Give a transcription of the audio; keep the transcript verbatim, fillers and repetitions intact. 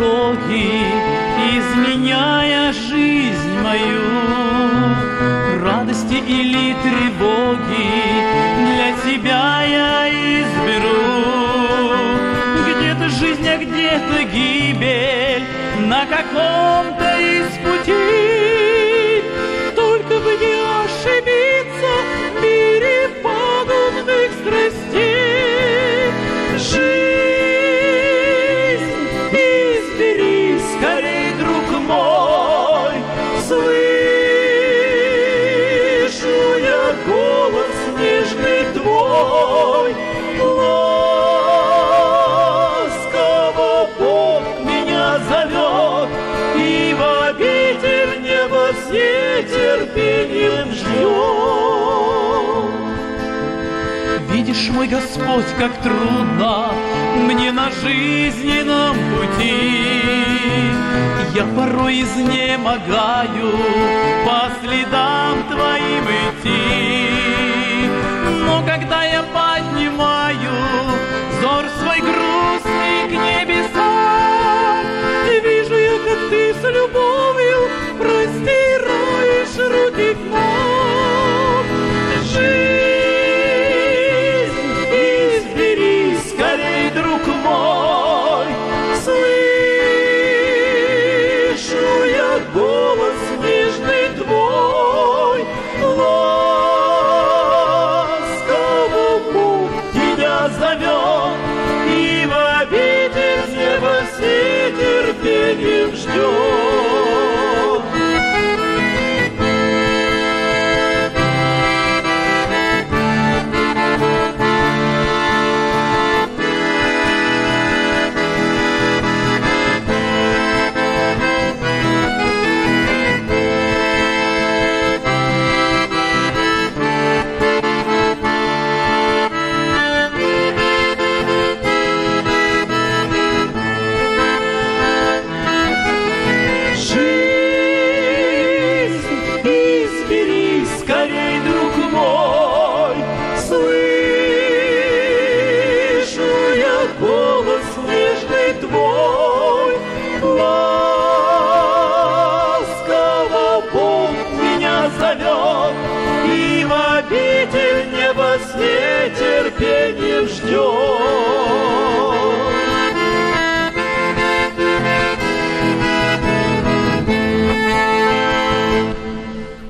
предлоги, изменяя жизнь мою. Радости или тревоги для тебя я изберу. Где-то жизнь, а где-то гибель на каком-то из путей. Только бы не ошибиться в мире пагубных страстей. Жизнь, избери скорей, друг мой, слышу я голос нежный твой. Ласково Бог меня зовет, и в обитель неба с нетерпением ждет. Видишь, мой Господь, как трудно мне на жизненном пути. Я порой изнемогаю по следам твоим идти. Но когда я поднимаю взор свой грустный к небесам, вижу я, как ты с любовью простираешь руки к нам. Жизнь, избери скорей, друг мой, слышу я голос нежный твой. Ласково Бог тебя зовет, и в обитель неба с нетерпением ждет. Скорей, друг мой, слышу я голос нежный твой. Ласково Бог меня зовет, и в обитель неба с нетерпением ждет.